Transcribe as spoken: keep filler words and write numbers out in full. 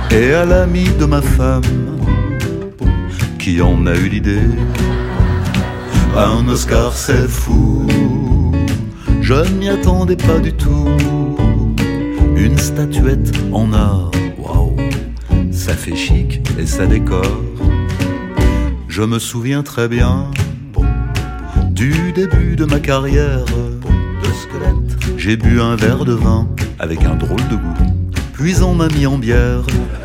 Et à l'ami de ma femme qui en a eu l'idée. Un Oscar c'est fou, je ne m'y attendais pas du tout. Une statuette en or, waouh, ça fait chic et ça décore. Je me souviens très bien du début de ma carrière de squelette. J'ai bu un verre de vin avec un drôle de goût, puis on m'a mis en bière.